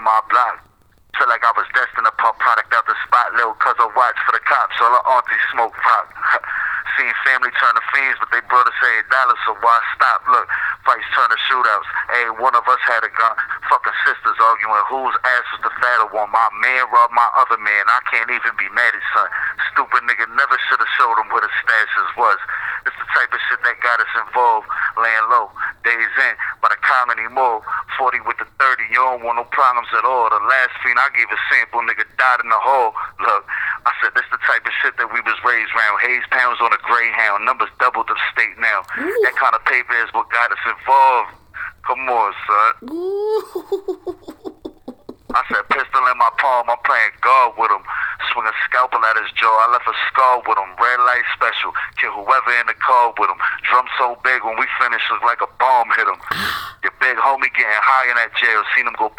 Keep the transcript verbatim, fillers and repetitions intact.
in my block. Feel like I was destined to pump product out the spot. Little cuz I watch for the cops. All the aunties smoke rock. Seen family turn to fiends, but they brothers say a dollar, so why stop? Look, fights turn to shootouts. Hey, one of us had a gun. Fucking sisters arguing whose ass was the fatter one. My man robbed my other man. I can't even be mad at son. Stupid nigga never should have showed him where the stashes was. It's the type of shit that got us involved. Laying low, days in, by the comedy move. forty with the thirty, you don't want no problems at all. The last fiend I gave a sample, nigga died in the hole. Look, I said this the type of shit that we was raised around. Hayes pounds on a Greyhound, numbers doubled the state now. Ooh. That kind of paper is what got us involved. Come on, son. I said pistol in my palm, I'm playing guard with him. Swing a scalpel at his jaw, I left a scar with him. Red light special, kill whoever in the car with him. Drum so big when we finish, look like a bomb hit him. Your big homie getting high in that jail, seen him go